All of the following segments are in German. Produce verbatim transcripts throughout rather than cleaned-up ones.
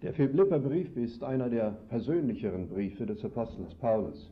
Der Philipperbrief ist einer der persönlicheren Briefe des Apostels Paulus.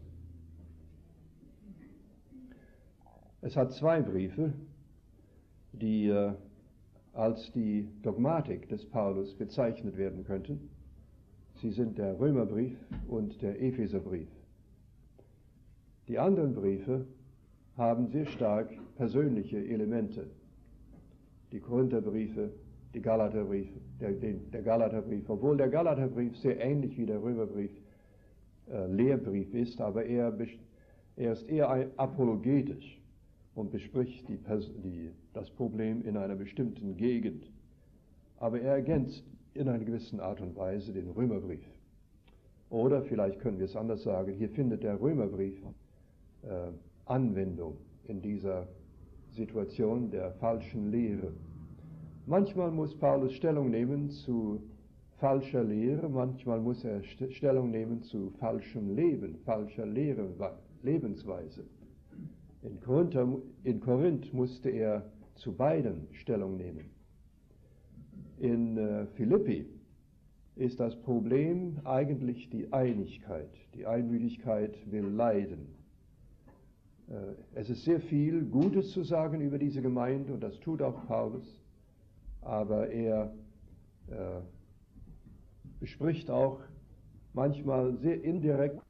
Es hat zwei Briefe, die äh, als die Dogmatik des Paulus bezeichnet werden könnten. Sie sind der Römerbrief und der Epheserbrief. Die anderen Briefe haben sehr stark persönliche Elemente. Die Korintherbriefe, die Galaterbriefe, der, der Galaterbrief, obwohl der Galaterbrief sehr ähnlich wie der Römerbrief äh, Lehrbrief ist, aber er, er ist eher apologetisch und bespricht die, die, das Problem in einer bestimmten Gegend. Aber er ergänzt in einer gewissen Art und Weise den Römerbrief. Oder vielleicht können wir es anders sagen, hier findet der Römerbrief äh, Anwendung in dieser Situation der falschen Lehre. Manchmal muss Paulus Stellung nehmen zu falscher Lehre, manchmal muss er St- Stellung nehmen zu falschem Leben, falscher Lehre, Lebensweise. In Korinth, in Korinth musste er zu beiden Stellung nehmen. In äh, Philippi ist das Problem eigentlich die Einigkeit. Die Einmütigkeit will leiden. Äh, es ist sehr viel Gutes zu sagen über diese Gemeinde und das tut auch Paulus. Aber er äh, bespricht auch manchmal sehr indirekt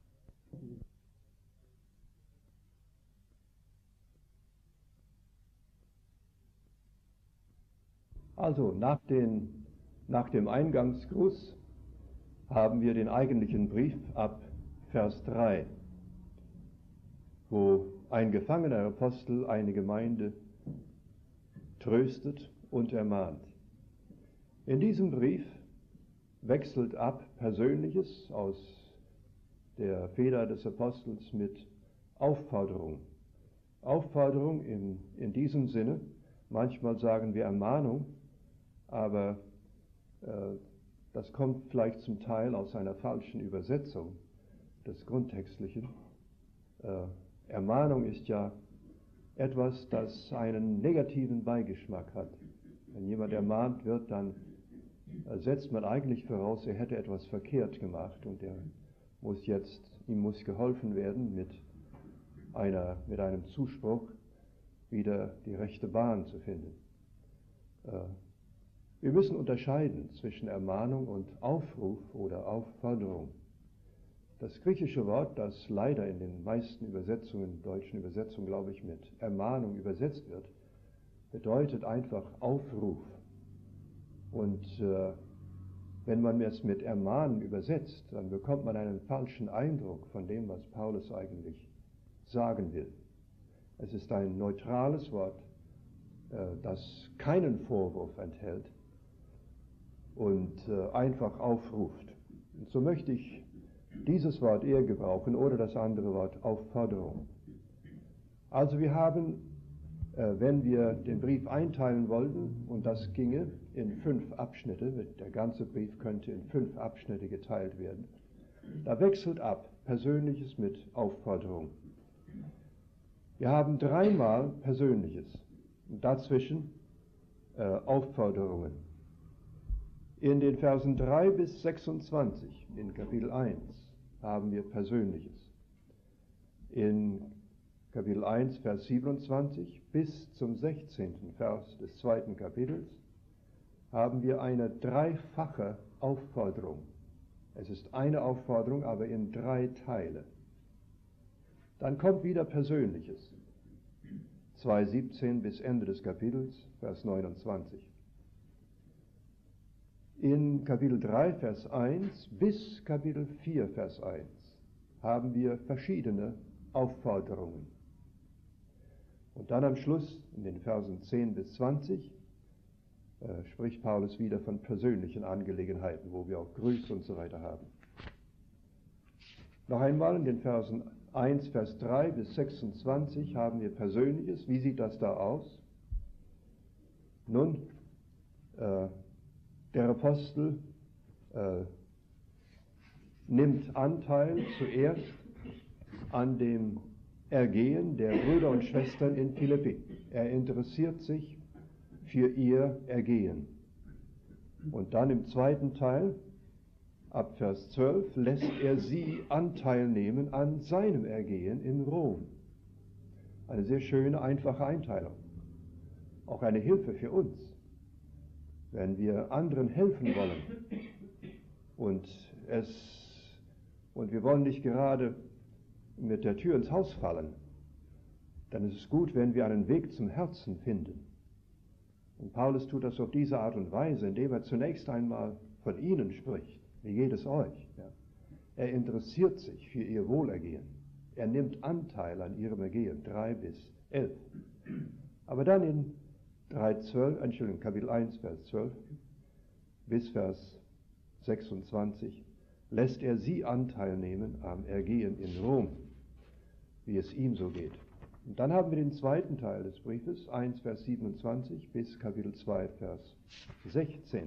Also nach, den, nach dem Eingangsgruß haben wir den eigentlichen Brief ab Vers drei, wo ein gefangener Apostel eine Gemeinde tröstet und ermahnt. In diesem Brief wechselt ab Persönliches aus der Feder des Apostels mit Aufforderung. Aufforderung in, in diesem Sinne, manchmal sagen wir Ermahnung, aber äh, das kommt vielleicht zum Teil aus einer falschen Übersetzung des Grundtextlichen. Äh, Ermahnung ist ja etwas, das einen negativen Beigeschmack hat. Wenn jemand ermahnt wird, dann setzt man eigentlich voraus, er hätte etwas verkehrt gemacht und er muss jetzt, ihm muss geholfen werden, mit einer, mit einem Zuspruch wieder die rechte Bahn zu finden. Wir müssen unterscheiden zwischen Ermahnung und Aufruf oder Aufforderung. Das griechische Wort, das leider in den meisten Übersetzungen, deutschen Übersetzungen, glaube ich, mit Ermahnung übersetzt wird, bedeutet einfach Aufruf. Und äh, wenn man es mit Ermahnen übersetzt, dann bekommt man einen falschen Eindruck von dem, was Paulus eigentlich sagen will. Es ist ein neutrales Wort, äh, das keinen Vorwurf enthält und äh, einfach aufruft. Und so möchte ich dieses Wort eher gebrauchen oder das andere Wort Aufforderung. Also wir haben, äh, wenn wir den Brief einteilen wollten, und das ginge in fünf Abschnitte, der ganze Brief könnte in fünf Abschnitte geteilt werden, da wechselt ab Persönliches mit Aufforderung. Wir haben dreimal Persönliches und dazwischen äh, Aufforderungen. In den Versen drei bis sechsundzwanzig in Kapitel eins haben wir Persönliches. In Kapitel eins, Vers siebenundzwanzig bis zum sechzehnten Vers des zweiten Kapitels haben wir eine dreifache Aufforderung. Es ist eine Aufforderung, aber in drei Teile. Dann kommt wieder Persönliches. zwei siebzehn bis Ende des Kapitels, Vers neunundzwanzig. In Kapitel drei, Vers eins bis Kapitel vier, Vers eins haben wir verschiedene Aufforderungen. Und dann am Schluss, in den Versen zehn bis zwanzig, äh, spricht Paulus wieder von persönlichen Angelegenheiten, wo wir auch Grüße und so weiter haben. Noch einmal in den Versen eins, Vers drei bis sechsundzwanzig haben wir Persönliches. Wie sieht das da aus? Nun, äh, der Apostel äh, nimmt Anteil zuerst an dem Ergehen der Brüder und Schwestern in Philippi. Er interessiert sich für ihr Ergehen. Und dann im zweiten Teil Ab Vers zwölf lässt er sie Anteil nehmen an seinem Ergehen in Rom. Eine sehr schöne, einfache Einteilung. Auch eine Hilfe für uns, wenn wir anderen helfen wollen. Und, es, und wir wollen nicht gerade mit der Tür ins Haus fallen, dann ist es gut, wenn wir einen Weg zum Herzen finden. Und Paulus tut das auf diese Art und Weise, indem er zunächst einmal von ihnen spricht. Wie geht es euch? Ja. Er interessiert sich für ihr Wohlergehen. Er nimmt Anteil an ihrem Ergehen, drei bis elf. Aber dann in drei, zwölf, Entschuldigung, Kapitel eins, Vers zwölf bis Vers sechsundzwanzig lässt er sie Anteil nehmen am Ergehen in Rom, wie es ihm so geht. Und dann haben wir den zweiten Teil des Briefes, eins, Vers siebenundzwanzig bis Kapitel zwei, Vers sechzehn,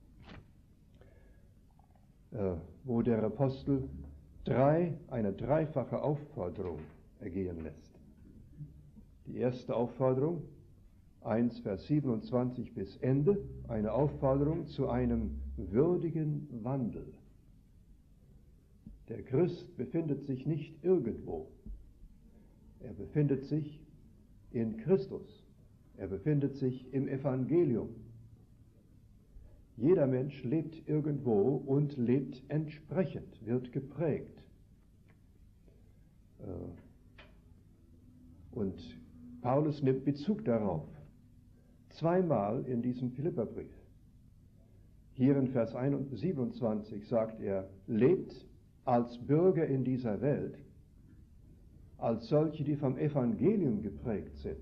äh, wo der Apostel drei, eine dreifache Aufforderung ergehen lässt. Die erste Aufforderung, eins, Vers siebenundzwanzig bis Ende, eine Aufforderung zu einem würdigen Wandel. Der Christ befindet sich nicht irgendwo. Er befindet sich in Christus. Er befindet sich im Evangelium. Jeder Mensch lebt irgendwo und lebt entsprechend, wird geprägt. Und Paulus nimmt Bezug darauf. Zweimal in diesem Philipperbrief. Hier in Vers siebenundzwanzig sagt er, lebt als Bürger in dieser Welt, als solche, die vom Evangelium geprägt sind.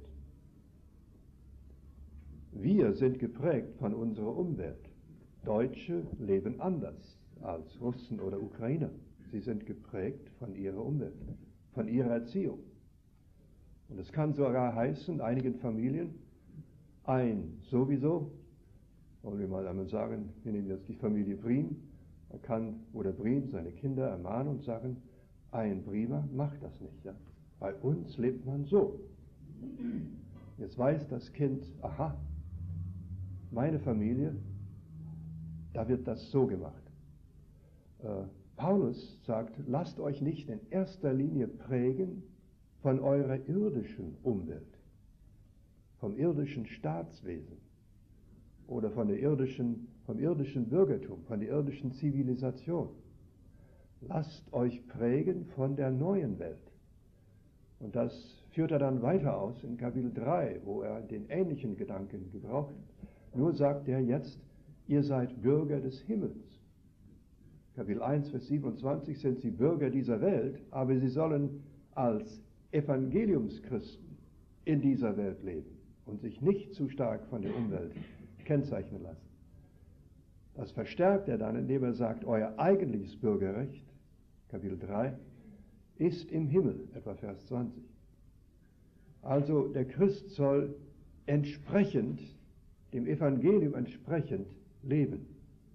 Wir sind geprägt von unserer Umwelt. Deutsche leben anders als Russen oder Ukrainer. Sie sind geprägt von ihrer Umwelt, von ihrer Erziehung. Und es kann sogar heißen, in einigen Familien, ein sowieso, wollen wir mal einmal sagen, wir nehmen jetzt die Familie Briem, er kann, oder Briem, seine Kinder ermahnen und sagen, ein Briemer macht das nicht. Ja? Bei uns lebt man so. Jetzt weiß das Kind, aha, meine Familie, da wird das so gemacht. Äh, Paulus sagt, lasst euch nicht in erster Linie prägen von eurer irdischen Umwelt, vom irdischen Staatswesen oder von der irdischen, vom irdischen Bürgertum, von der irdischen Zivilisation. Lasst euch prägen von der neuen Welt. Und das führt er dann weiter aus in Kapitel drei, wo er den ähnlichen Gedanken gebraucht. Nur sagt er jetzt, ihr seid Bürger des Himmels. Kapitel eins, Vers siebenundzwanzig sind sie Bürger dieser Welt, aber sie sollen als Evangeliumschristen in dieser Welt leben und sich nicht zu stark von der Umwelt kennzeichnen lassen. Das verstärkt er dann, indem er sagt, euer eigentliches Bürgerrecht, Kapitel drei, ist im Himmel, etwa Vers zwanzig. Also der Christ soll entsprechend, dem Evangelium entsprechend leben.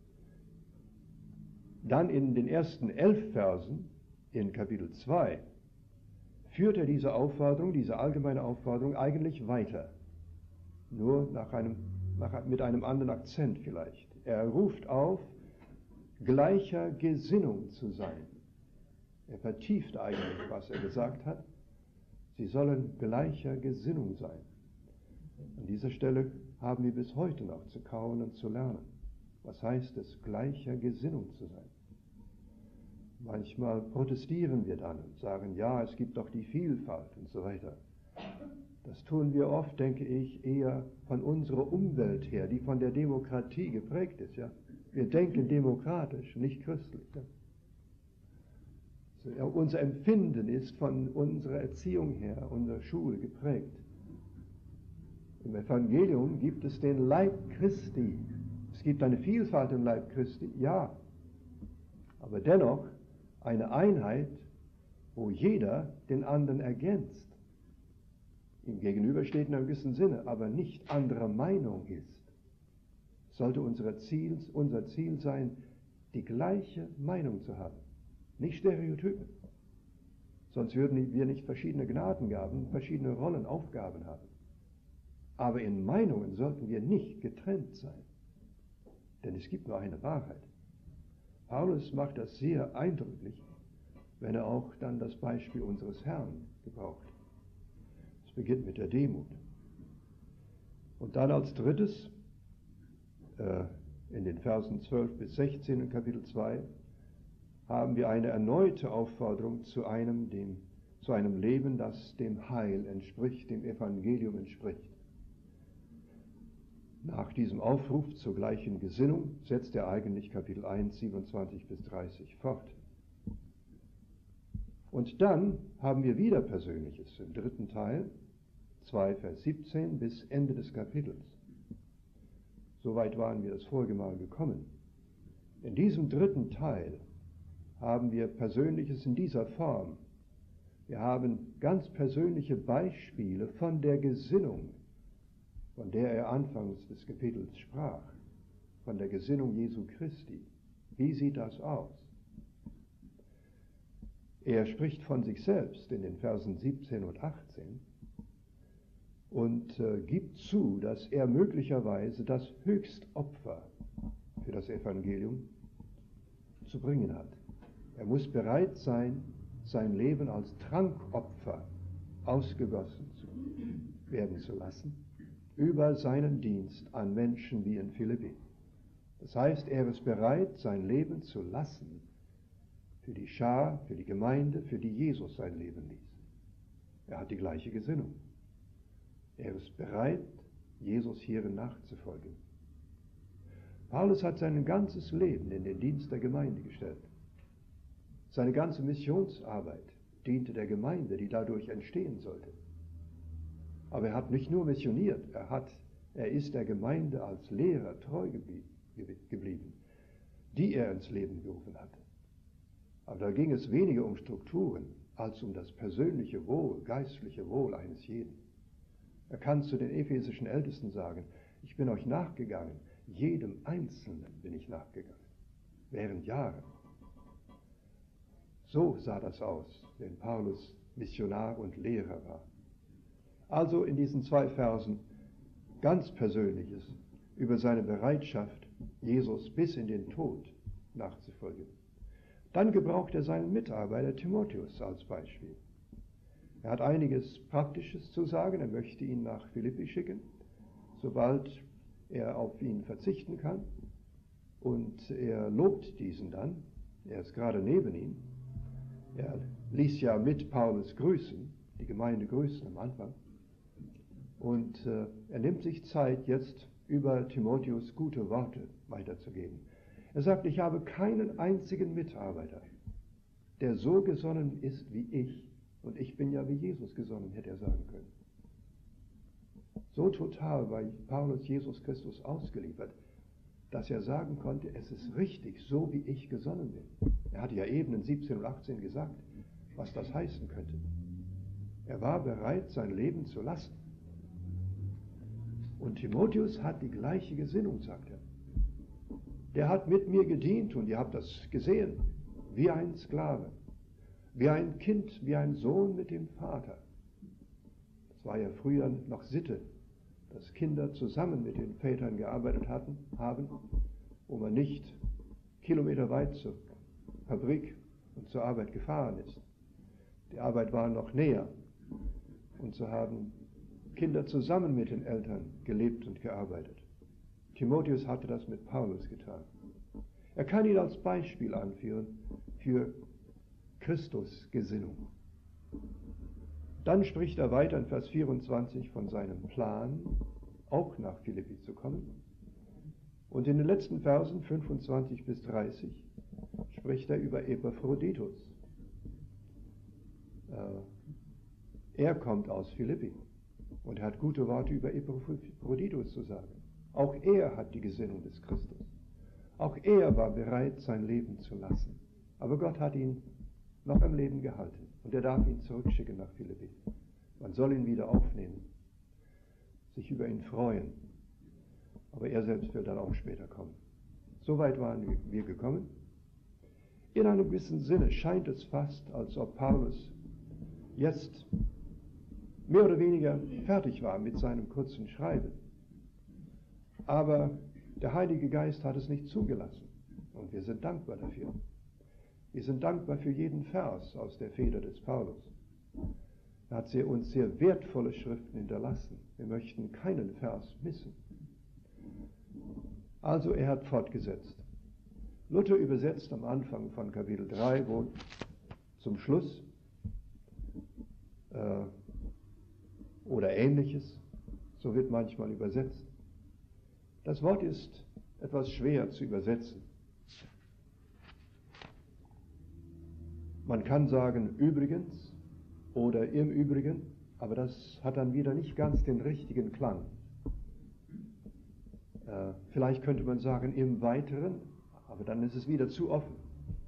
Dann in den ersten elf Versen in Kapitel zwei führt er diese Aufforderung, diese allgemeine Aufforderung eigentlich weiter. Nur nach einem, nach, mit einem anderen Akzent vielleicht. Er ruft auf, gleicher Gesinnung zu sein. Er vertieft eigentlich, was er gesagt hat. Sie sollen gleicher Gesinnung sein. An dieser Stelle haben wir bis heute noch zu kauen und zu lernen. Was heißt es, gleicher Gesinnung zu sein? Manchmal protestieren wir dann und sagen, ja, es gibt doch die Vielfalt und so weiter. Das tun wir oft, denke ich, eher von unserer Umwelt her, die von der Demokratie geprägt ist. Ja? Wir denken demokratisch, nicht christlich. Ja? So, ja, unser Empfinden ist von unserer Erziehung her, unserer Schule geprägt. Im Evangelium gibt es den Leib Christi. Es gibt eine Vielfalt im Leib Christi, ja, aber dennoch eine Einheit, wo jeder den anderen ergänzt. Ihm gegenübersteht in einem gewissen Sinne, aber nicht anderer Meinung ist. Sollte unser Ziel, unser Ziel sein, die gleiche Meinung zu haben, nicht Stereotypen. Sonst würden wir nicht verschiedene Gnadengaben, verschiedene Rollen, Aufgaben haben. Aber in Meinungen sollten wir nicht getrennt sein. Denn es gibt nur eine Wahrheit. Paulus macht das sehr eindrücklich, wenn er auch dann das Beispiel unseres Herrn gebraucht. Es beginnt mit der Demut. Und dann als drittes, äh, in den Versen zwölf bis sechzehn in Kapitel zwei, haben wir eine erneute Aufforderung zu einem, dem, zu einem Leben, das dem Heil entspricht, dem Evangelium entspricht. Nach diesem Aufruf zur gleichen Gesinnung setzt er eigentlich Kapitel eins, siebenundzwanzig bis dreißig fort. Und dann haben wir wieder Persönliches im dritten Teil, zwei Vers siebzehn bis Ende des Kapitels. Soweit waren wir das vorige Mal gekommen. In diesem dritten Teil haben wir Persönliches in dieser Form. Wir haben ganz persönliche Beispiele von der Gesinnung, von der er anfangs des Kapitels sprach, von der Gesinnung Jesu Christi. Wie sieht das aus? Er spricht von sich selbst in den Versen siebzehn und achtzehn und äh, gibt zu, dass er möglicherweise das Höchstopfer für das Evangelium zu bringen hat. Er muss bereit sein, sein Leben als Trankopfer ausgegossen zu werden zu lassen, über seinen Dienst an Menschen wie in Philippi. Das heißt, er ist bereit, sein Leben zu lassen für die Schar, für die Gemeinde, für die Jesus sein Leben ließ. Er hat die gleiche Gesinnung. Er ist bereit, Jesus hierin nachzufolgen. Paulus hat sein ganzes Leben in den Dienst der Gemeinde gestellt. Seine ganze Missionsarbeit diente der Gemeinde, die dadurch entstehen sollte. Aber er hat nicht nur missioniert, er, hat, er ist der Gemeinde als Lehrer treu geblieben, die er ins Leben gerufen hatte. Aber da ging es weniger um Strukturen, als um das persönliche Wohl, geistliche Wohl eines jeden. Er kann zu den ephesischen Ältesten sagen, ich bin euch nachgegangen, jedem Einzelnen bin ich nachgegangen, während Jahren. So sah das aus, wenn Paulus Missionar und Lehrer war. Also in diesen zwei Versen ganz Persönliches über seine Bereitschaft, Jesus bis in den Tod nachzufolgen. Dann gebraucht er seinen Mitarbeiter Timotheus als Beispiel. Er hat einiges Praktisches zu sagen, er möchte ihn nach Philippi schicken, sobald er auf ihn verzichten kann. Und er lobt diesen dann, er ist gerade neben ihm. Er ließ ja mit Paulus grüßen, die Gemeinde grüßen am Anfang. Und äh, er nimmt sich Zeit, jetzt über Timotheus gute Worte weiterzugeben. Er sagt, ich habe keinen einzigen Mitarbeiter, der so gesonnen ist wie ich. Und ich bin ja wie Jesus gesonnen, hätte er sagen können. So total war Paulus Jesus Christus ausgeliefert, dass er sagen konnte, es ist richtig, so wie ich gesonnen bin. Er hatte ja eben in siebzehn und achtzehn gesagt, was das heißen könnte. Er war bereit, sein Leben zu lassen. Und Timotheus hat die gleiche Gesinnung, sagt er. Der hat mit mir gedient und ihr habt das gesehen, wie ein Sklave, wie ein Kind, wie ein Sohn mit dem Vater. Das war ja früher noch Sitte, dass Kinder zusammen mit den Vätern gearbeitet hatten, haben, wo man nicht kilometerweit zur Fabrik und zur Arbeit gefahren ist. Die Arbeit war noch näher. Und so haben Kinder zusammen mit den Eltern gelebt und gearbeitet. Timotheus hatte das mit Paulus getan. Er kann ihn als Beispiel anführen für Christusgesinnung. Dann spricht er weiter in Vers vierundzwanzig von seinem Plan, auch nach Philippi zu kommen. Und in den letzten Versen fünfundzwanzig bis dreißig spricht er über Epaphroditus. Er kommt aus Philippi und hat gute Worte über Epaphroditus zu sagen. Auch er hat die Gesinnung des Christus. Auch er war bereit, sein Leben zu lassen. Aber Gott hat ihn noch am Leben gehalten und er darf ihn zurückschicken nach Philippi. Man soll ihn wieder aufnehmen, sich über ihn freuen. Aber er selbst wird dann auch später kommen. Soweit waren wir gekommen. In einem gewissen Sinne scheint es fast, als ob Paulus jetzt mehr oder weniger fertig war mit seinem kurzen Schreiben. Aber der Heilige Geist hat es nicht zugelassen. Und wir sind dankbar dafür. Wir sind dankbar für jeden Vers aus der Feder des Paulus. Er hat uns sehr wertvolle Schriften hinterlassen. Wir möchten keinen Vers missen. Also er hat fortgesetzt. Luther übersetzt am Anfang von Kapitel drei, wo zum Schluss äh, oder Ähnliches, so wird manchmal übersetzt. Das Wort ist etwas schwer zu übersetzen. Man kann sagen übrigens oder im Übrigen, aber das hat dann wieder nicht ganz den richtigen Klang. Äh, vielleicht könnte man sagen im Weiteren, aber dann ist es wieder zu offen.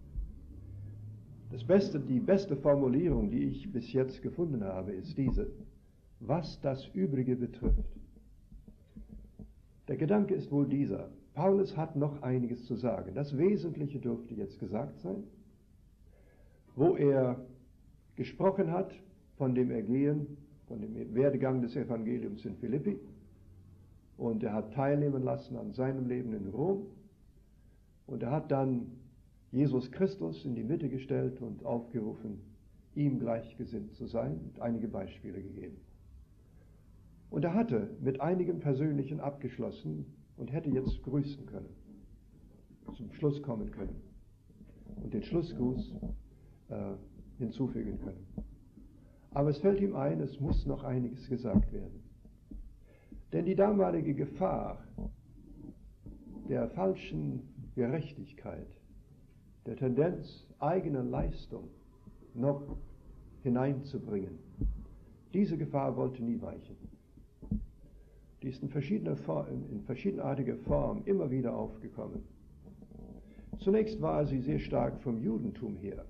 Das Beste, die beste Formulierung, die ich bis jetzt gefunden habe, ist diese: Was das Übrige betrifft. Der Gedanke ist wohl dieser: Paulus hat noch einiges zu sagen. Das Wesentliche dürfte jetzt gesagt sein, wo er gesprochen hat von dem Ergehen, von dem Werdegang des Evangeliums in Philippi, und er hat teilnehmen lassen an seinem Leben in Rom, und er hat dann Jesus Christus in die Mitte gestellt und aufgerufen, ihm gleichgesinnt zu sein, und einige Beispiele gegeben. Und er hatte mit einigen Persönlichen abgeschlossen und hätte jetzt grüßen können, zum Schluss kommen können und den Schlussgruß äh, hinzufügen können. Aber es fällt ihm ein, es muss noch einiges gesagt werden. Denn die damalige Gefahr der falschen Gerechtigkeit, der Tendenz, eigene Leistung noch hineinzubringen, diese Gefahr wollte nie weichen. Die ist in verschiedener Form, in verschiedenartiger Form immer wieder aufgekommen. Zunächst war sie sehr stark vom Judentum her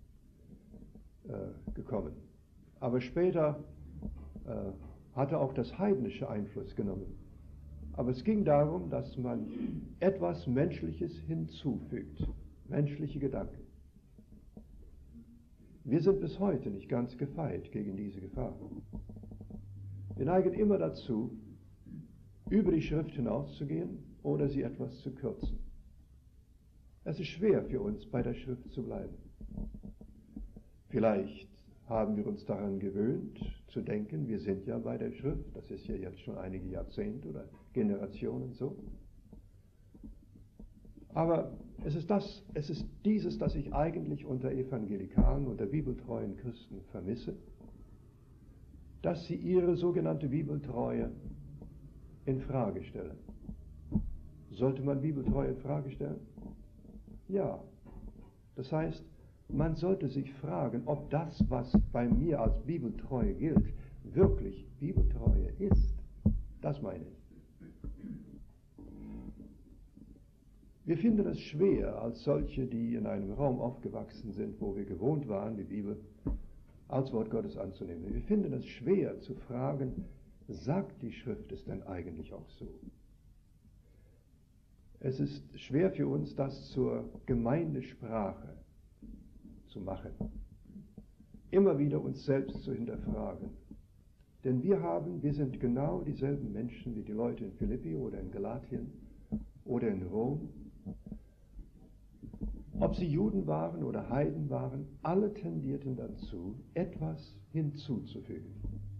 äh, gekommen, aber später äh, hatte auch das Heidnische Einfluss genommen. Aber es ging darum, dass man etwas Menschliches hinzufügt, menschliche Gedanken. Wir sind bis heute nicht ganz gefeit gegen diese Gefahr. Wir neigen immer dazu, über die Schrift hinauszugehen oder sie etwas zu kürzen. Es ist schwer für uns, bei der Schrift zu bleiben. Vielleicht haben wir uns daran gewöhnt, zu denken, wir sind ja bei der Schrift, das ist ja jetzt schon einige Jahrzehnte oder Generationen so. Aber es ist, das, es ist dieses, das ich eigentlich unter Evangelikalen, unter bibeltreuen Christen vermisse, dass sie ihre sogenannte Bibeltreue in Frage stellen. Sollte man Bibeltreue in Frage stellen? Ja. Das heißt, man sollte sich fragen, ob das, was bei mir als Bibeltreue gilt, wirklich Bibeltreue ist. Das meine ich. Wir finden es schwer, als solche, die in einem Raum aufgewachsen sind, wo wir gewohnt waren, die Bibel als Wort Gottes anzunehmen. Wir finden es schwer zu fragen, sagt die Schrift es denn eigentlich auch so? Es ist schwer für uns, das zur Gemeindesprache zu machen. Immer wieder uns selbst zu hinterfragen. Denn wir haben, wir sind genau dieselben Menschen wie die Leute in Philippi oder in Galatien oder in Rom. Ob sie Juden waren oder Heiden waren, alle tendierten dazu, etwas hinzuzufügen.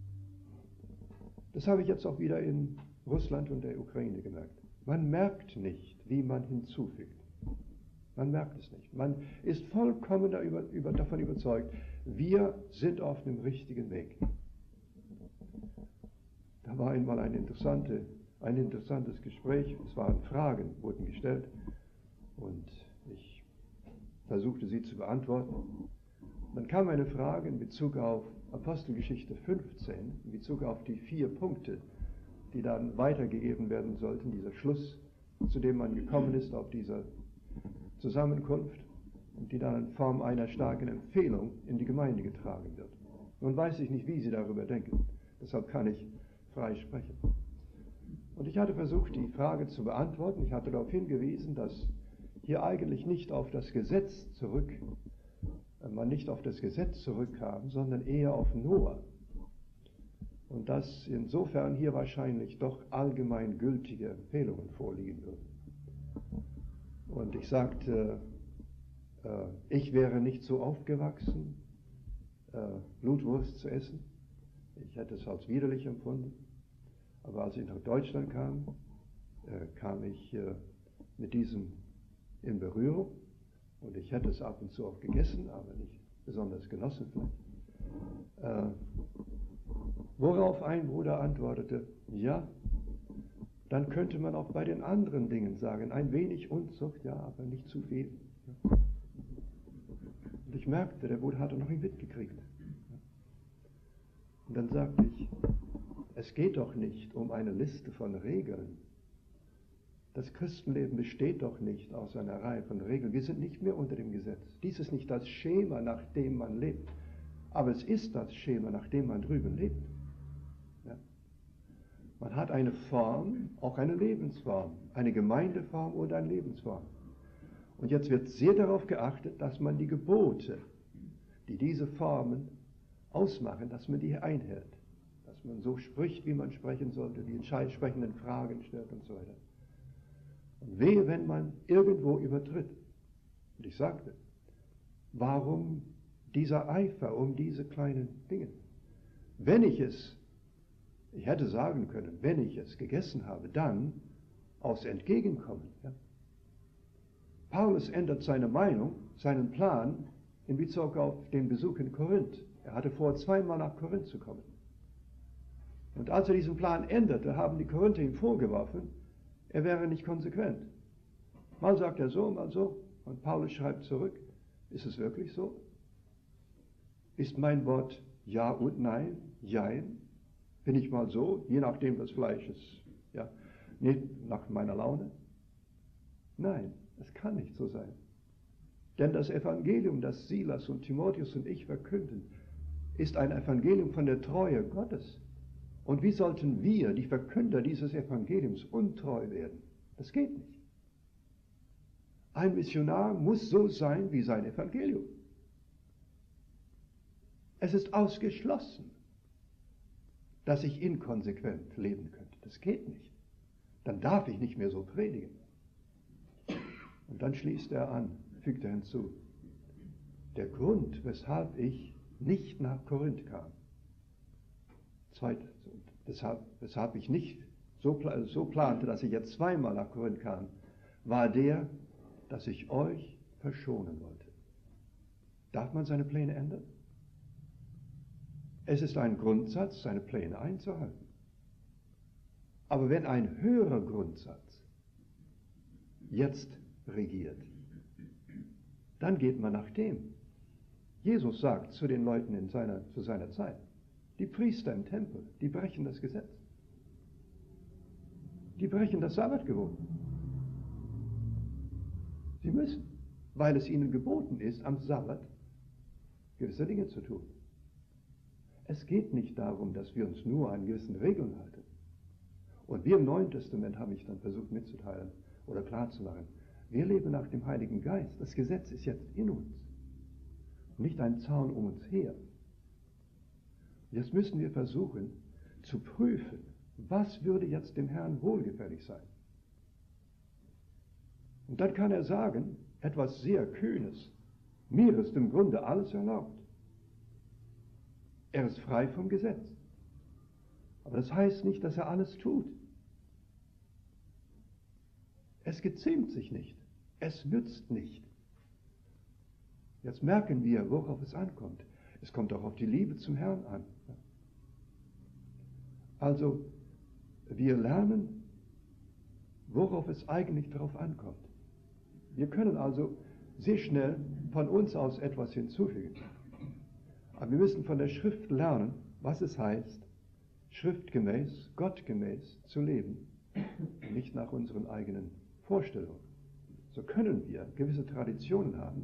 Das habe ich jetzt auch wieder in Russland und der Ukraine gemerkt. Man merkt nicht, wie man hinzufügt. Man merkt es nicht. Man ist vollkommen darüber, über, davon überzeugt, wir sind auf dem richtigen Weg. Da war einmal ein, interessante, ein interessantes Gespräch. Es waren Fragen, wurden gestellt und ich versuchte sie zu beantworten. Dann kam eine Frage in Bezug auf Apostelgeschichte fünfzehn, in Bezug auf die vier Punkte, die dann weitergegeben werden sollten, dieser Schluss, zu dem man gekommen ist auf dieser Zusammenkunft und die dann in Form einer starken Empfehlung in die Gemeinde getragen wird. Nun weiß ich nicht, wie Sie darüber denken, deshalb kann ich frei sprechen. Und ich hatte versucht, die Frage zu beantworten. Ich hatte darauf hingewiesen, dass hier eigentlich nicht auf das Gesetz zurück, man nicht auf das Gesetz zurückkam, sondern eher auf Noah. Und dass insofern hier wahrscheinlich doch allgemein gültige Empfehlungen vorliegen würden. Und ich sagte, äh, ich wäre nicht so aufgewachsen, äh, Blutwurst zu essen. Ich hätte es als widerlich empfunden. Aber als ich nach Deutschland kam, äh, kam ich äh, mit diesem in Berührung. Und ich hätte es ab und zu auch gegessen, aber nicht besonders genossen vielleicht. Äh, worauf ein Bruder antwortete, ja, dann könnte man auch bei den anderen Dingen sagen, ein wenig Unzucht, ja, aber nicht zu viel. Und ich merkte, der Bruder hatte noch nicht mitgekriegt. Und dann sagte ich, es geht doch nicht um eine Liste von Regeln. Das Christenleben besteht doch nicht aus einer Reihe von Regeln. Wir sind nicht mehr unter dem Gesetz. Dies ist nicht das Schema, nach dem man lebt. Aber es ist das Schema, nach dem man drüben lebt. Ja. Man hat eine Form, auch eine Lebensform, eine Gemeindeform und eine Lebensform. Und jetzt wird sehr darauf geachtet, dass man die Gebote, die diese Formen ausmachen, dass man die einhält. Dass man so spricht, wie man sprechen sollte, die entscheidenden Fragen stellt und so weiter. Und wehe, wenn man irgendwo übertritt. Und ich sagte, warum dieser Eifer um diese kleinen Dinge? Wenn ich es, ich hätte sagen können, wenn ich es gegessen habe, dann aus Entgegenkommen. Ja? Paulus ändert seine Meinung, seinen Plan in Bezug auf den Besuch in Korinth. Er hatte vor, zweimal nach Korinth zu kommen. Und als er diesen Plan änderte, haben die Korinther ihm vorgeworfen, er wäre nicht konsequent. Mal sagt er so, mal so. Und Paulus schreibt zurück, ist es wirklich so? Ist mein Wort Ja und Nein, Jein? Bin ich mal so, je nachdem das Fleisch ist, ja, nicht nach meiner Laune? Nein, es kann nicht so sein. Denn das Evangelium, das Silas und Timotheus und ich verkünden, ist ein Evangelium von der Treue Gottes. Und wie sollten wir, die Verkünder dieses Evangeliums, untreu werden? Das geht nicht. Ein Missionar muss so sein wie sein Evangelium. Es ist ausgeschlossen, dass ich inkonsequent leben könnte. Das geht nicht. Dann darf ich nicht mehr so predigen. Und dann schließt er an, fügt er hinzu, der Grund, weshalb ich nicht nach Korinth kam, zweitens, weshalb, weshalb ich nicht so, so plante, dass ich jetzt zweimal nach Korinth kam, war der, dass ich euch verschonen wollte. Darf man seine Pläne ändern? Es ist ein Grundsatz, seine Pläne einzuhalten. Aber wenn ein höherer Grundsatz jetzt regiert, dann geht man nach dem. Jesus sagt zu den Leuten in seiner, zu seiner Zeit, die Priester im Tempel, die brechen das Gesetz. Die brechen das Sabbatgebot. Sie müssen, weil es ihnen geboten ist, am Sabbat gewisse Dinge zu tun. Es geht nicht darum, dass wir uns nur an gewissen Regeln halten. Und wir im Neuen Testament haben ich dann versucht mitzuteilen oder klarzumachen, wir leben nach dem Heiligen Geist. Das Gesetz ist jetzt in uns. Nicht ein Zaun um uns her. Jetzt müssen wir versuchen zu prüfen, was würde jetzt dem Herrn wohlgefällig sein. Und dann kann er sagen, etwas sehr Kühnes, mir ist im Grunde alles erlaubt. Er ist frei vom Gesetz. Aber das heißt nicht, dass er alles tut. Es geziemt sich nicht. Es nützt nicht. Jetzt merken wir, worauf es ankommt. Es kommt auch auf die Liebe zum Herrn an. Also, wir lernen, worauf es eigentlich darauf ankommt. Wir können also sehr schnell von uns aus etwas hinzufügen. Aber wir müssen von der Schrift lernen, was es heißt, schriftgemäß, gottgemäß zu leben, nicht nach unseren eigenen Vorstellungen. So können wir gewisse Traditionen haben,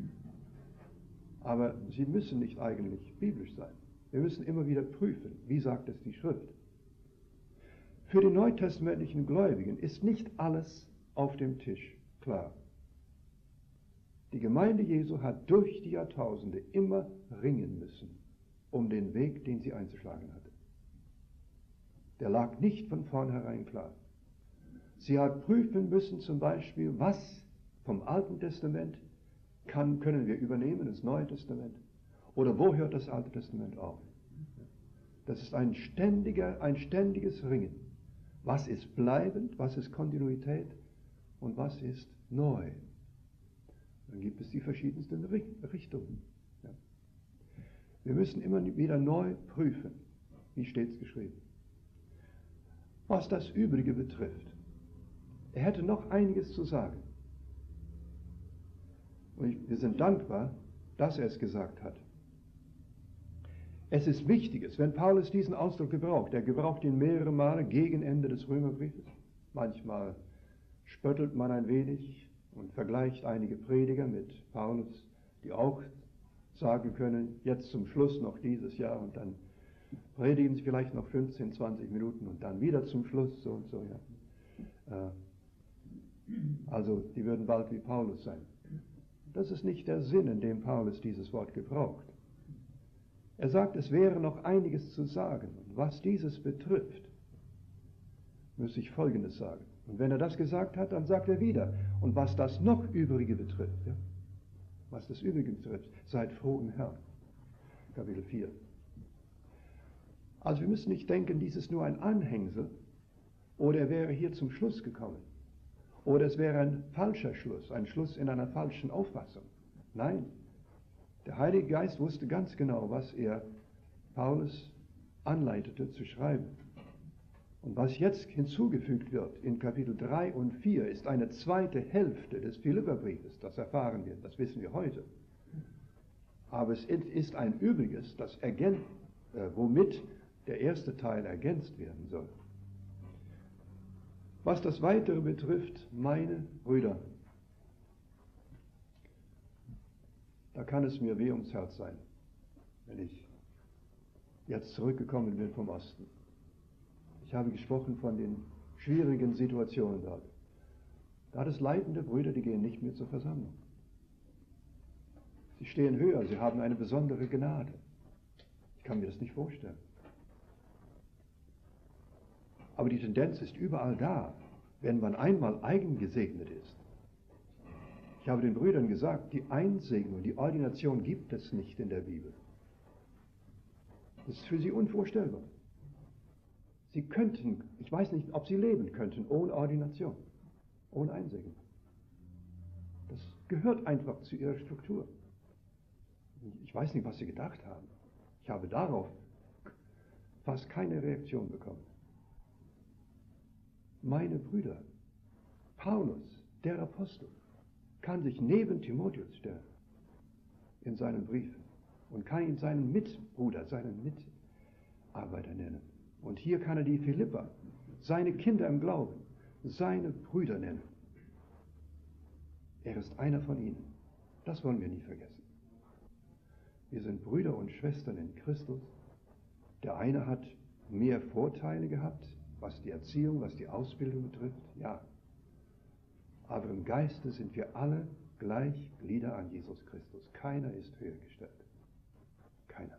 aber sie müssen nicht eigentlich biblisch sein. Wir müssen immer wieder prüfen, wie sagt es die Schrift. Für die neutestamentlichen Gläubigen ist nicht alles auf dem Tisch klar. Die Gemeinde Jesu hat durch die Jahrtausende immer ringen müssen um den Weg, den sie einzuschlagen hatte. Der lag nicht von vornherein klar. Sie hat prüfen müssen zum Beispiel, was vom Alten Testament kann, können wir übernehmen, das Neue Testament? Oder wo hört das Alte Testament auf? Das ist ein, ständiger, ein ständiges Ringen. Was ist bleibend, was ist Kontinuität und was ist neu? Dann gibt es die verschiedensten Richtungen. Ja. Wir müssen immer wieder neu prüfen, wie steht es geschrieben. Was das Übrige betrifft, er hätte noch einiges zu sagen. Und ich, wir sind dankbar, dass er es gesagt hat. Es ist Wichtiges, wenn Paulus diesen Ausdruck gebraucht. Er gebraucht ihn mehrere Male gegen Ende des Römerbriefes. Manchmal spöttelt man ein wenig und vergleicht einige Prediger mit Paulus, die auch sagen können, jetzt zum Schluss noch dieses Jahr und dann predigen sie vielleicht noch fünfzehn, zwanzig Minuten und dann wieder zum Schluss, so und so. Ja. Also die würden bald wie Paulus sein. Das ist nicht der Sinn, in dem Paulus dieses Wort gebraucht. Er sagt, es wäre noch einiges zu sagen. Und was dieses betrifft, muss ich Folgendes sagen. Und wenn er das gesagt hat, dann sagt er wieder. Und was das noch Übrige betrifft, ja, was das Übrige betrifft, seid froh im Herrn. Kapitel vier. Also wir müssen nicht denken, dies ist nur ein Anhängsel, oder er wäre hier zum Schluss gekommen. Oder es wäre ein falscher Schluss, ein Schluss in einer falschen Auffassung. Nein, der Heilige Geist wusste ganz genau, was er Paulus anleitete zu schreiben. Und was jetzt hinzugefügt wird in Kapitel drei und vier, ist eine zweite Hälfte des Philipperbriefes. Das erfahren wir, das wissen wir heute. Aber es ist ein Übriges, das ergän- äh, womit der erste Teil ergänzt werden soll. Was das Weitere betrifft, meine Brüder, da kann es mir weh ums Herz sein, wenn ich jetzt zurückgekommen bin vom Osten. Ich habe gesprochen von den schwierigen Situationen dort. Da hat es leitende Brüder, die gehen nicht mehr zur Versammlung. Sie stehen höher, sie haben eine besondere Gnade. Ich kann mir das nicht vorstellen. Aber die Tendenz ist überall da, wenn man einmal eigengesegnet ist. Ich habe den Brüdern gesagt, die Einsegnung, die Ordination gibt es nicht in der Bibel. Das ist für sie unvorstellbar. Sie könnten, ich weiß nicht, ob sie leben könnten ohne Ordination, ohne Einsegnung. Das gehört einfach zu ihrer Struktur. Ich weiß nicht, was sie gedacht haben. Ich habe darauf fast keine Reaktion bekommen. Meine Brüder, Paulus, der Apostel, kann sich neben Timotheus stellen in seinen Briefen und kann ihn seinen Mitbruder, seinen Mitarbeiter nennen. Und hier kann er die Philipper, seine Kinder im Glauben, seine Brüder nennen. Er ist einer von ihnen. Das wollen wir nie vergessen. Wir sind Brüder und Schwestern in Christus. Der eine hat mehr Vorteile gehabt, was die Erziehung, was die Ausbildung betrifft, ja. Aber im Geiste sind wir alle gleich Glieder an Jesus Christus. Keiner ist höher gestellt. Keiner.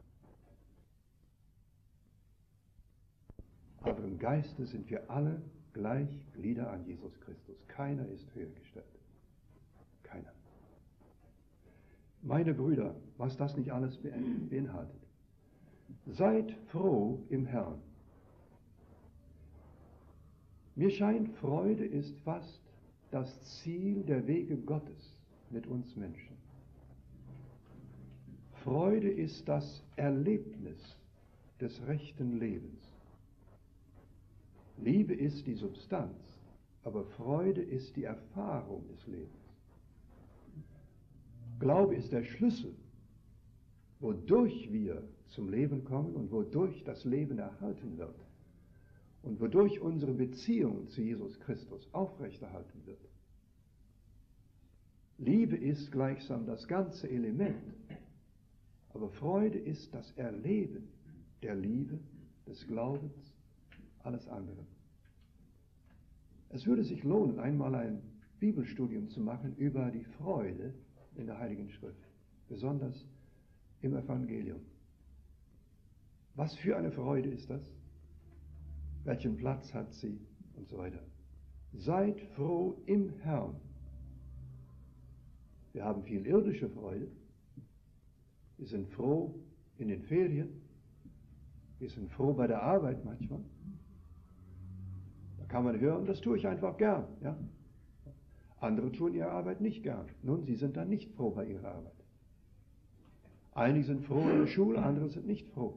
Aber im Geiste sind wir alle gleich Glieder an Jesus Christus. Keiner ist höher gestellt. Keiner. Meine Brüder, was das nicht alles beinhaltet. Seid froh im Herrn. Mir scheint, Freude ist fast das Ziel der Wege Gottes mit uns Menschen. Freude ist das Erlebnis des rechten Lebens. Liebe ist die Substanz, aber Freude ist die Erfahrung des Lebens. Glaube ist der Schlüssel, wodurch wir zum Leben kommen und wodurch das Leben erhalten wird. Und wodurch unsere Beziehung zu Jesus Christus aufrechterhalten wird. Liebe ist gleichsam das ganze Element, aber Freude ist das Erleben der Liebe, des Glaubens, alles andere. Es würde sich lohnen, einmal ein Bibelstudium zu machen über die Freude in der Heiligen Schrift, besonders im Evangelium. Was für eine Freude ist das? Welchen Platz hat sie? Und so weiter. Seid froh im Herrn. Wir haben viel irdische Freude. Wir sind froh in den Ferien. Wir sind froh bei der Arbeit manchmal. Da kann man hören, das tue ich einfach gern. Ja? Andere tun ihre Arbeit nicht gern. Nun, sie sind dann nicht froh bei ihrer Arbeit. Einige sind froh in der Schule, andere sind nicht froh.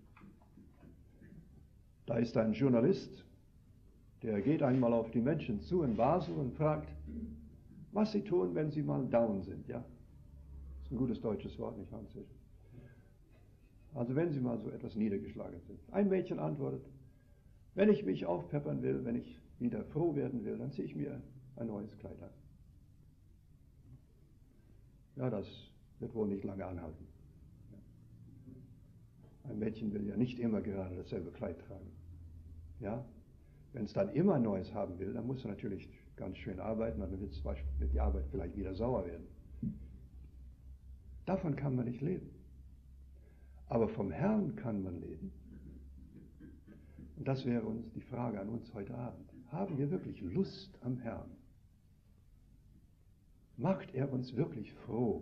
Da ist ein Journalist, der geht einmal auf die Menschen zu in Basel und fragt, was sie tun, wenn sie mal down sind. Ja? Das ist ein gutes deutsches Wort, nicht wahr? Also wenn sie mal so etwas niedergeschlagen sind. Ein Mädchen antwortet, wenn ich mich aufpeppern will, wenn ich wieder froh werden will, dann ziehe ich mir ein neues Kleid an. Ja, das wird wohl nicht lange anhalten. Ein Mädchen will ja nicht immer gerade dasselbe Kleid tragen. Ja? Wenn es dann immer ein neues haben will, dann muss es natürlich ganz schön arbeiten, dann wird, wird die Arbeit vielleicht wieder sauer werden. Davon kann man nicht leben. Aber vom Herrn kann man leben. Und das wäre uns die Frage an uns heute Abend. Haben wir wirklich Lust am Herrn? Macht er uns wirklich froh?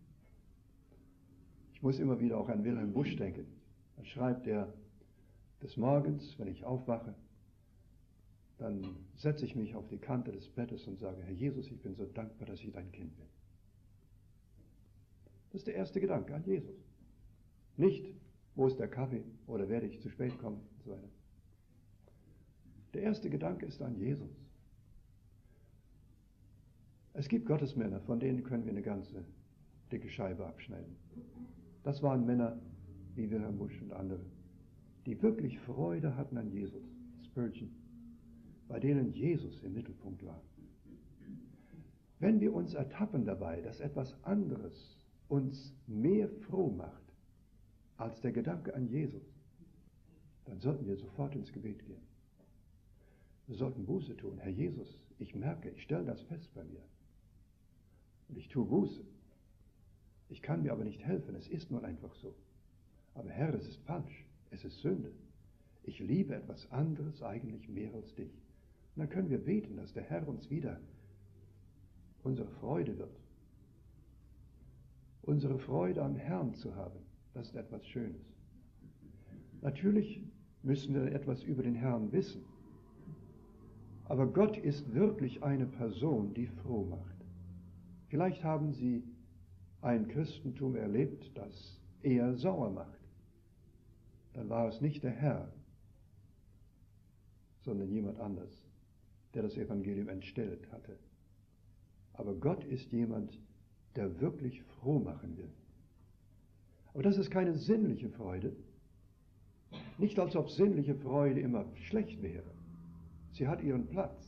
Ich muss immer wieder auch an Wilhelm Busch denken. Da schreibt er, des Morgens, wenn ich aufwache, dann setze ich mich auf die Kante des Bettes und sage, Herr Jesus, ich bin so dankbar, dass ich dein Kind bin. Das ist der erste Gedanke an Jesus. Nicht, wo ist der Kaffee oder werde ich zu spät kommen und so weiter. Der erste Gedanke ist an Jesus. Es gibt Gottesmänner, von denen können wir eine ganze dicke Scheibe abschneiden. Das waren Männer wie Wilhelm Busch und andere, die wirklich Freude hatten an Jesus, Spurgeon, bei denen Jesus im Mittelpunkt war. Wenn wir uns ertappen dabei, dass etwas anderes uns mehr froh macht als der Gedanke an Jesus, dann sollten wir sofort ins Gebet gehen. Wir sollten Buße tun. Herr Jesus, ich merke, ich stelle das fest bei mir. Und ich tue Buße. Ich kann mir aber nicht helfen, es ist nun einfach so. Aber Herr, es ist falsch, es ist Sünde. Ich liebe etwas anderes eigentlich mehr als dich. Und dann können wir beten, dass der Herr uns wieder unsere Freude wird. Unsere Freude am Herrn zu haben, das ist etwas Schönes. Natürlich müssen wir etwas über den Herrn wissen. Aber Gott ist wirklich eine Person, die froh macht. Vielleicht haben Sie ein Christentum erlebt, das eher sauer macht. Dann war es nicht der Herr, sondern jemand anders, der das Evangelium entstellt hatte. Aber Gott ist jemand, der wirklich froh machen will. Aber das ist keine sinnliche Freude. Nicht, als ob sinnliche Freude immer schlecht wäre. Sie hat ihren Platz.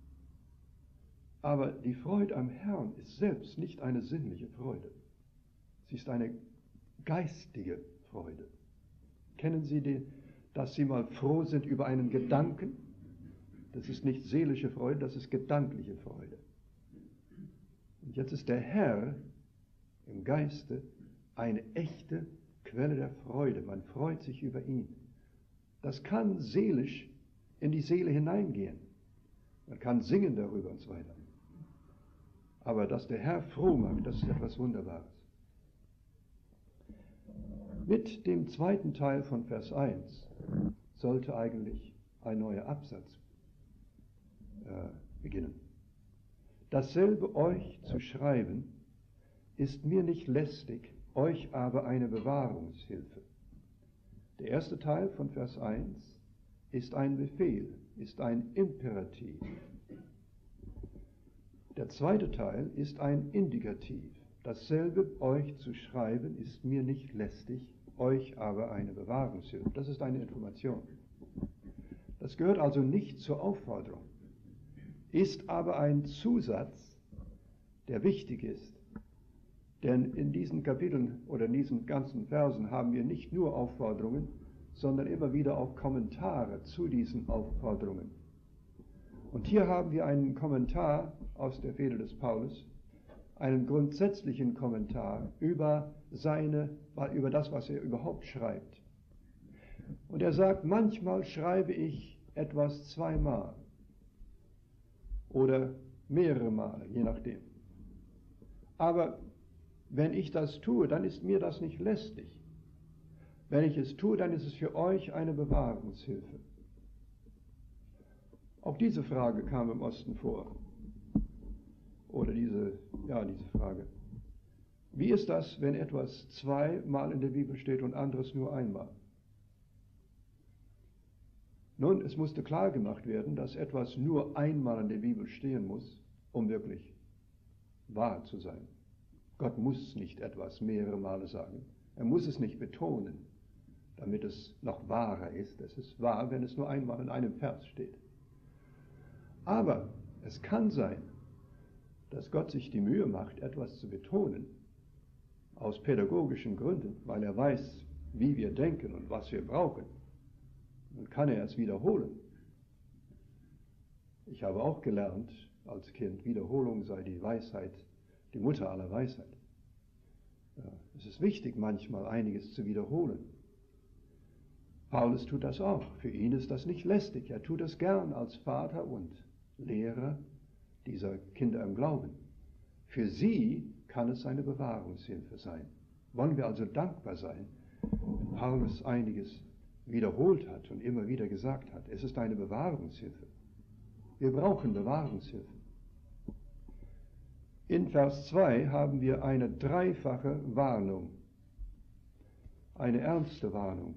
Aber die Freude am Herrn ist selbst nicht eine sinnliche Freude. Sie ist eine geistige Freude. Kennen Sie die, dass Sie mal froh sind über einen Gedanken? Das ist nicht seelische Freude, das ist gedankliche Freude. Und jetzt ist der Herr im Geiste eine echte Quelle der Freude. Man freut sich über ihn. Das kann seelisch in die Seele hineingehen. Man kann singen darüber und so weiter. Aber dass der Herr froh macht, das ist etwas Wunderbares. Mit dem zweiten Teil von Vers eins sollte eigentlich ein neuer Absatz äh, beginnen. Dasselbe euch zu schreiben, ist mir nicht lästig, euch aber eine Bewahrungshilfe. Der erste Teil von Vers eins ist ein Befehl, ist ein Imperativ. Der zweite Teil ist ein Indikativ. Dasselbe euch zu schreiben, ist mir nicht lästig, euch aber eine Bewahrungshilfe. Das ist eine Information. Das gehört also nicht zur Aufforderung, ist aber ein Zusatz, der wichtig ist. Denn in diesen Kapiteln oder in diesen ganzen Versen haben wir nicht nur Aufforderungen, sondern immer wieder auch Kommentare zu diesen Aufforderungen. Und hier haben wir einen Kommentar aus der Feder des Paulus, einen grundsätzlichen Kommentar über seine, über das, was er überhaupt schreibt. Und er sagt, manchmal schreibe ich etwas zweimal oder mehrere Male, je nachdem. Aber wenn ich das tue, dann ist mir das nicht lästig. Wenn ich es tue, dann ist es für euch eine Bewahrungshilfe. Auch diese Frage kam im Osten vor. Oder diese, ja, diese Frage. Wie ist das, wenn etwas zweimal in der Bibel steht und anderes nur einmal? Nun, es musste klar gemacht werden, dass etwas nur einmal in der Bibel stehen muss, um wirklich wahr zu sein. Gott muss nicht etwas mehrere Male sagen. Er muss es nicht betonen, damit es noch wahrer ist. Es ist wahr, wenn es nur einmal in einem Vers steht. Aber es kann sein, dass Gott sich die Mühe macht, etwas zu betonen, aus pädagogischen Gründen, weil er weiß, wie wir denken und was wir brauchen. Dann kann er es wiederholen. Ich habe auch gelernt als Kind, Wiederholung sei die Weisheit, die Mutter aller Weisheit. Ja, es ist wichtig, manchmal einiges zu wiederholen. Paulus tut das auch. Für ihn ist das nicht lästig. Er tut es gern als Vater und Lehrer dieser Kinder im Glauben. Für sie kann es eine Bewahrungshilfe sein. Wollen wir also dankbar sein, wenn Paulus einiges wiederholt hat und immer wieder gesagt hat. Es ist eine Bewahrungshilfe. Wir brauchen Bewahrungshilfe. In Vers zwei haben wir eine dreifache Warnung, eine ernste Warnung.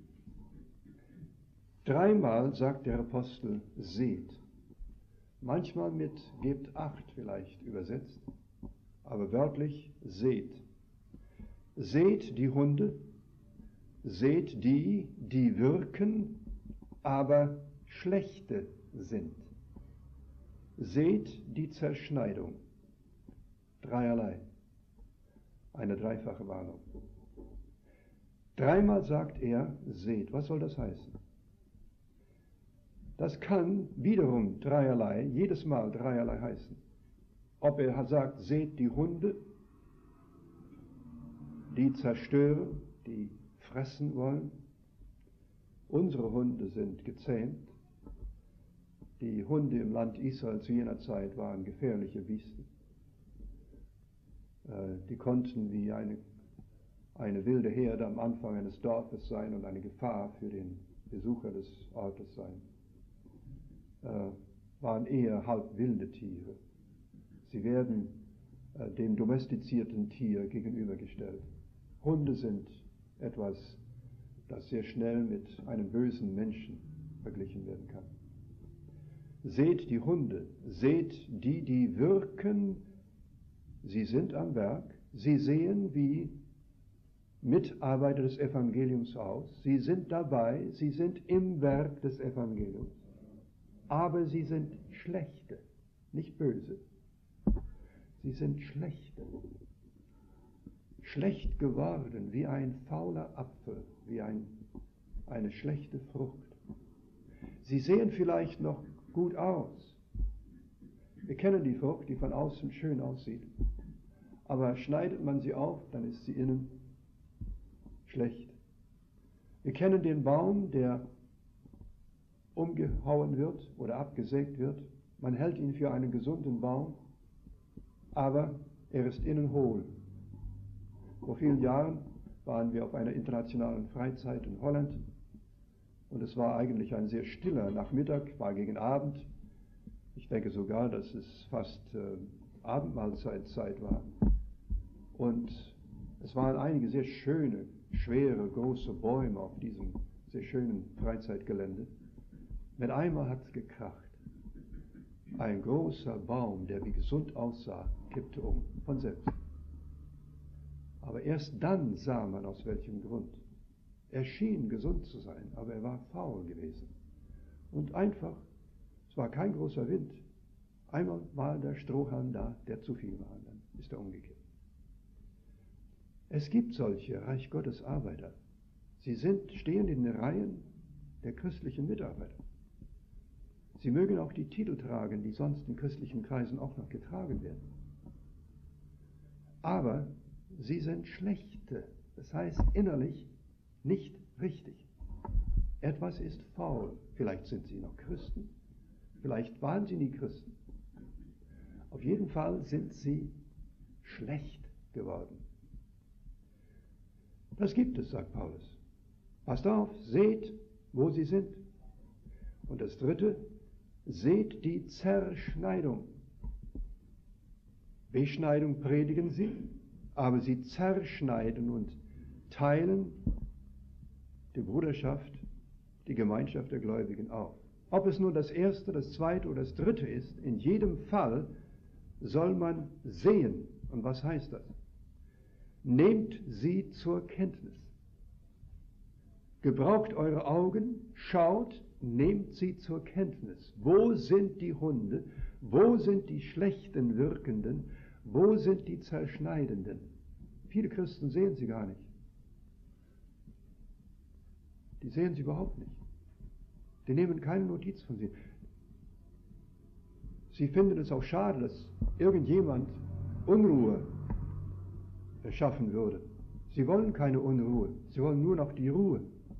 Dreimal sagt der Apostel, seht. Manchmal mit gebt acht vielleicht übersetzt, aber wörtlich seht. Seht die Hunde, seht die, die wirken, aber schlechte sind. Seht die Zerschneidung. Dreierlei. Eine dreifache Warnung. Dreimal sagt er, seht. Was soll das heißen? Das kann wiederum dreierlei, jedes Mal dreierlei heißen. Ob er sagt, seht die Hunde, die zerstören, die fressen wollen. Unsere Hunde sind gezähmt. Die Hunde im Land Israel zu jener Zeit waren gefährliche Biester. Die konnten wie eine, eine wilde Herde am Anfang eines Dorfes sein und eine Gefahr für den Besucher des Ortes sein. Äh, waren eher halb wilde Tiere. Sie werden äh, dem domestizierten Tier gegenübergestellt. Hunde sind etwas, das sehr schnell mit einem bösen Menschen verglichen werden kann. Seht die Hunde, seht die, die wirken. Sie sind am Werk, sie sehen wie Mitarbeiter des Evangeliums aus, sie sind dabei, sie sind im Werk des Evangeliums, aber sie sind schlechte, nicht böse, sie sind schlechte, schlecht geworden wie ein fauler Apfel, wie ein, eine schlechte Frucht. Sie sehen vielleicht noch gut aus. Wir kennen die Frucht, die von außen schön aussieht. Aber schneidet man sie auf, dann ist sie innen schlecht. Wir kennen den Baum, der umgehauen wird oder abgesägt wird. Man hält ihn für einen gesunden Baum, aber er ist innen hohl. Vor vielen Jahren waren wir auf einer internationalen Freizeit in Holland und es war eigentlich ein sehr stiller Nachmittag, war gegen Abend. Ich denke sogar, dass es fast äh, Abendmahlzeitzeit war. Und es waren einige sehr schöne, schwere, große Bäume auf diesem sehr schönen Freizeitgelände. Mit einmal hat es gekracht. Ein großer Baum, der wie gesund aussah, kippte um, von selbst. Aber erst dann sah man, aus welchem Grund. Er schien gesund zu sein, aber er war faul gewesen. Und einfach, es war kein großer Wind. Einmal war der Strohhalm da, der zu viel war, dann ist er umgekippt. Es gibt solche Reich Gottes Arbeiter. Sie sind, stehen in den Reihen der christlichen Mitarbeiter. Sie mögen auch die Titel tragen, die sonst in christlichen Kreisen auch noch getragen werden. Aber sie sind schlechte, das heißt innerlich nicht richtig. Etwas ist faul. Vielleicht sind sie noch Christen, vielleicht waren sie nie Christen. Auf jeden Fall sind sie schlecht geworden. Das gibt es, sagt Paulus. Passt auf, seht, wo sie sind. Und das Dritte, seht die Zerschneidung. Beschneidung predigen sie, aber sie zerschneiden und teilen die Bruderschaft, die Gemeinschaft der Gläubigen auf. Ob es nun das Erste, das Zweite oder das Dritte ist, in jedem Fall soll man sehen. Und was heißt das? Nehmt sie zur Kenntnis. Gebraucht eure Augen, schaut, nehmt sie zur Kenntnis. Wo sind die Hunde? Wo sind die schlechten Wirkenden? Wo sind die Zerschneidenden? Viele Christen sehen sie gar nicht. Die sehen sie überhaupt nicht. Die nehmen keine Notiz von sie. Sie finden es auch schade, dass irgendjemand Unruhe erschaffen würde. Sie wollen keine Unruhe, sie wollen nur noch die Ruhe.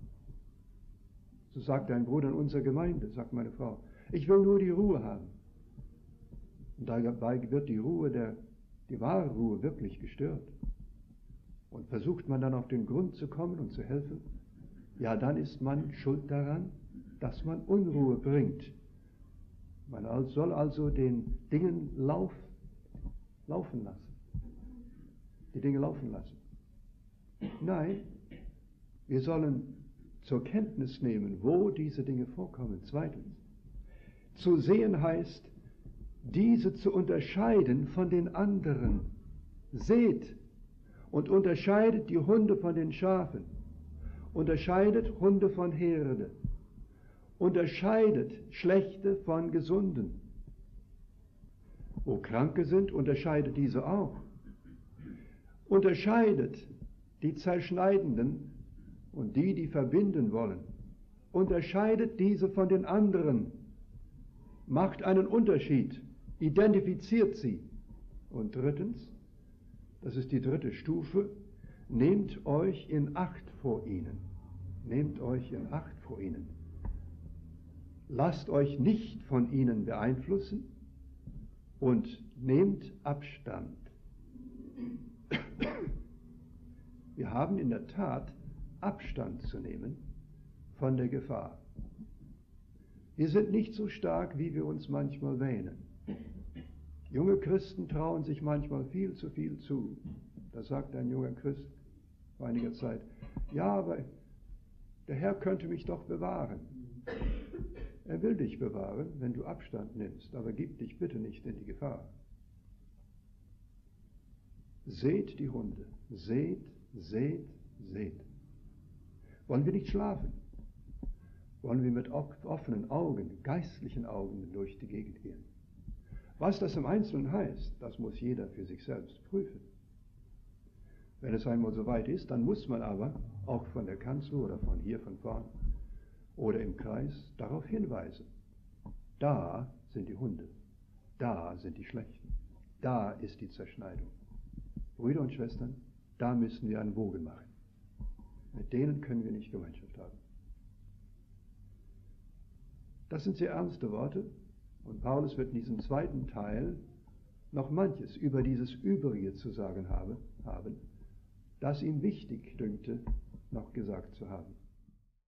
So sagt ein Bruder in unserer Gemeinde, sagt meine Frau, ich will nur die Ruhe haben. Und dabei wird die Ruhe, der, die wahre Ruhe wirklich gestört. Und versucht man dann auf den Grund zu kommen und zu helfen, ja, dann ist man schuld daran, dass man Unruhe bringt. Man soll also den Dingen Lauf, laufen lassen. Die Dinge laufen lassen. Nein, wir sollen zur Kenntnis nehmen, wo diese Dinge vorkommen. Zweitens, zu sehen heißt, diese zu unterscheiden von den anderen. Seht und unterscheidet die Hunde von den Schafen. Unterscheidet Hunde von Herde. Unterscheidet Schlechte von Gesunden. Wo Kranke sind, unterscheidet diese auch. Unterscheidet die Zerschneidenden und die, die verbinden wollen. Unterscheidet diese von den anderen. Macht einen Unterschied. Identifiziert sie. Und drittens, das ist die dritte Stufe, nehmt euch in Acht vor ihnen. Nehmt euch in Acht vor ihnen. Lasst euch nicht von ihnen beeinflussen und nehmt Abstand. Wir haben in der Tat Abstand zu nehmen von der Gefahr. Wir sind nicht so stark, wie wir uns manchmal wähnen. Junge Christen trauen sich manchmal viel zu viel zu. Da sagt ein junger Christ vor einiger Zeit, ja, aber der Herr könnte mich doch bewahren. Er will dich bewahren, wenn du Abstand nimmst, aber gib dich bitte nicht in die Gefahr. Seht die Hunde, seht, seht, seht. Wollen wir nicht schlafen? Wollen wir mit offenen Augen, geistlichen Augen durch die Gegend gehen? Was das im Einzelnen heißt, das muss jeder für sich selbst prüfen. Wenn es einmal so weit ist, dann muss man aber auch von der Kanzel oder von hier, von vorn oder im Kreis darauf hinweisen. Da sind die Hunde, da sind die Schlechten, da ist die Zerschneidung. Brüder und Schwestern, da müssen wir einen Bogen machen. Mit denen können wir nicht Gemeinschaft haben. Das sind sehr ernste Worte und Paulus wird in diesem zweiten Teil noch manches über dieses Übrige zu sagen haben, haben das ihm wichtig dünkte, noch gesagt zu haben.